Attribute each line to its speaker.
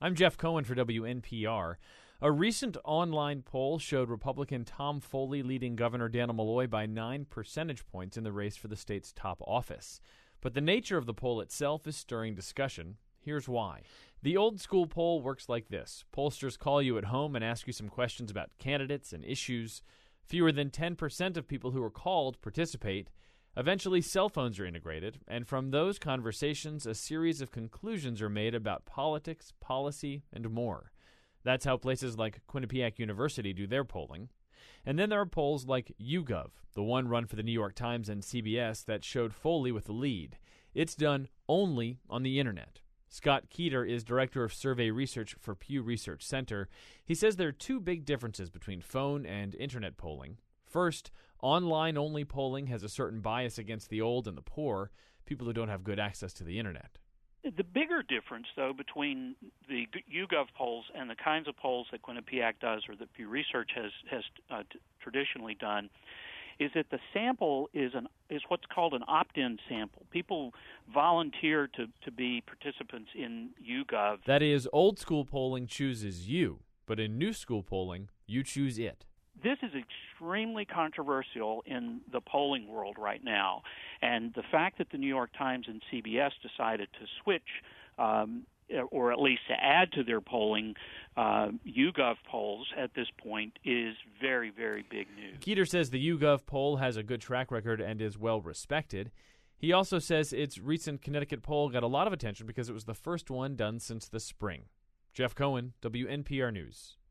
Speaker 1: I'm Jeff Cohen for WNPR. A recent online poll showed Republican Tom Foley leading Governor Dannel Malloy by 9 percentage points in the race for the state's top office. But the nature of the poll itself is stirring discussion. Here's why. The old school poll works like this. Pollsters call you at home and ask you some questions about candidates and issues. Fewer than 10% of people who are called participate. Eventually, cell phones are integrated, and from those conversations, a series of conclusions are made about politics, policy, and more. That's how places like Quinnipiac University do their polling. And then there are polls like YouGov, the one run for the New York Times and CBS that showed Foley with the lead. It's done only on the internet. Scott Keeter is director of survey research for Pew Research Center. He says there are two big differences between phone and internet polling. First, online-only polling has a certain bias against the old and the poor, people who don't have good access to the internet.
Speaker 2: The bigger difference, though, between the YouGov polls and the kinds of polls that Quinnipiac does or that Pew Research has traditionally done is that the sample is what's called an opt-in sample. People volunteer to be participants in YouGov.
Speaker 1: That is, old-school polling chooses you, but in new-school polling, you choose it.
Speaker 2: This is extremely controversial in the polling world right now, and the fact that the New York Times and CBS decided to switch, or at least to add to their polling, YouGov polls at this point is very, very big news.
Speaker 1: Keeter says the YouGov poll has a good track record and is well respected. He also says its recent Connecticut poll got a lot of attention because it was the first one done since the spring. Jeff Cohen, WNPR News.